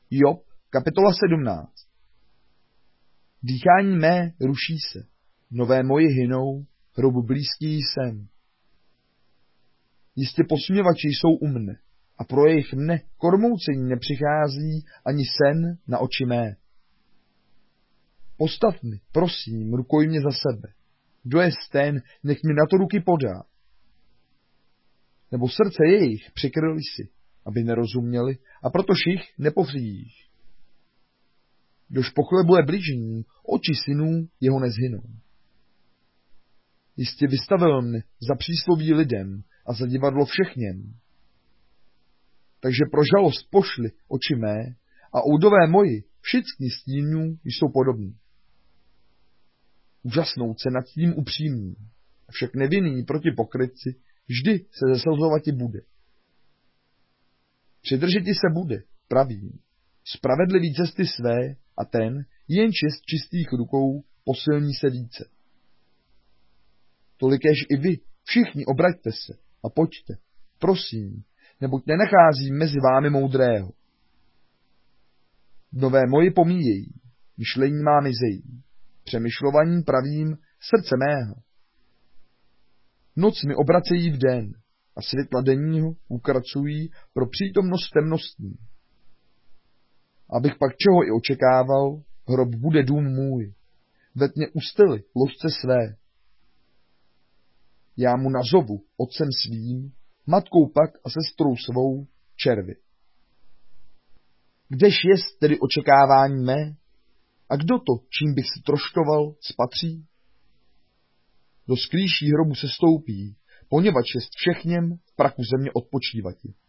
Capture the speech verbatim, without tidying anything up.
Job, kapitola sedmnáct. Dýchání mé ruší se, nové moji hynou, hrobu blízký jsem. Jistě posměvači jsou u mne, a pro jejich mne kormoucení nepřichází ani sen na oči mé. Postav mi, prosím, rukoj mě za sebe. Kdo je ten, nech mi na to ruky podá. Nebo srdce jejich přikryli si, aby nerozuměli, a protož jich nepovřídíš. Kdož pochlebuje bližní, oči synů jeho nezhynou. Jistě vystavil mne za přísloví lidem a za divadlo všechněm. Takže pro žalost pošli oči mé a oudové moji všichni stínů jsou podobní. Užasnout se nad tím upřímným, avšak nevinný proti pokrytci vždy se zeslzovati bude. Přidržeti se bude, pravím, spravedlivý cesty své a ten, jen čist čistých rukou, posilní se více. Tolikéž i vy, všichni obraťte se a pojďte, prosím, neboť nenacházím mezi vámi moudrého. Nové moji pomíjejí, myšlení má mizejí, přemýšlovaním pravým srdce mého. Noc mi obracejí v den a světla denního ukracují pro přítomnost temnostní. Abych pak čeho i očekával, hrob bude dům můj, ve tmě ustily ložce své. Já mu nazovu otcem svým, matkou pak a sestrou svou červy. Kdež jest tedy očekávání mé? A kdo to, čím bych se troštoval, spatří? Do skrýší hrobu se stoupí, poněvadž jest všechněm v prachu země odpočívati.